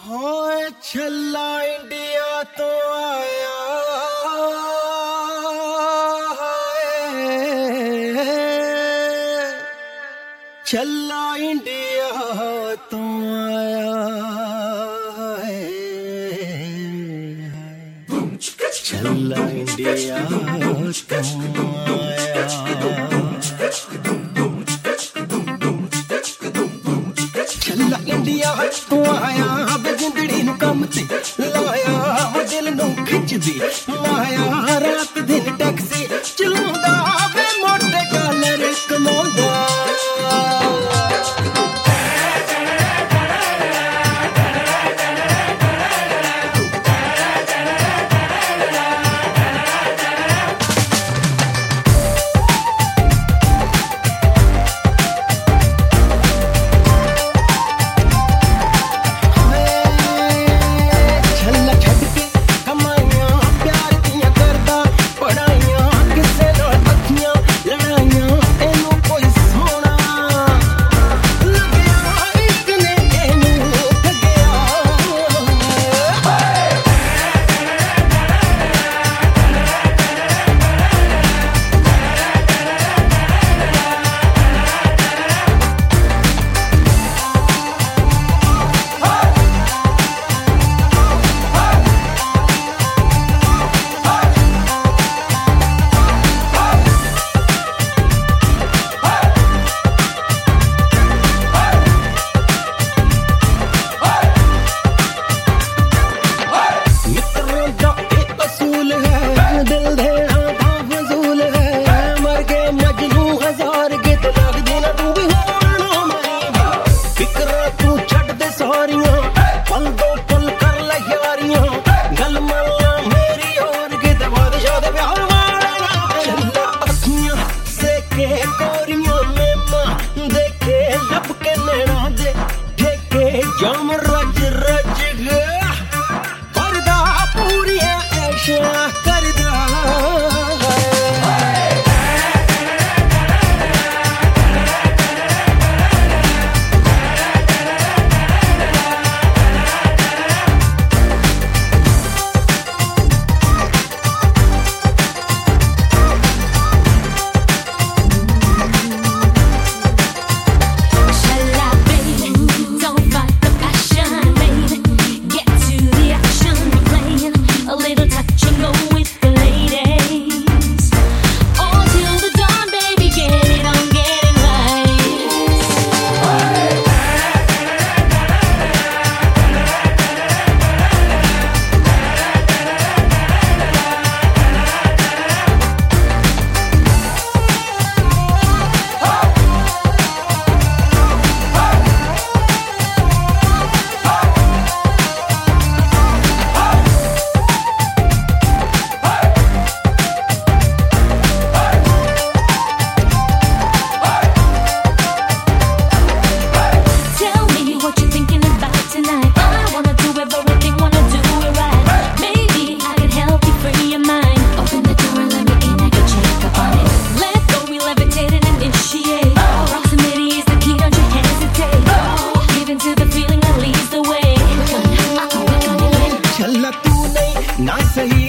होए छल्ला इंडिया तो आया है, छल्ला इंडिया तो आया है, छल्ला इंडिया तो आया। छल्ला इंडिया तो आया जिंदड़ी नू कम ते लाया, वो दिल नू खिचदी माया, रात दिन टैक्सी चलाउंदा वे मोटे कॉलर कमाउंदा। जाम रज रज करदा पूरियां ऐशां करदा। छल्ला तू नहीं ना सही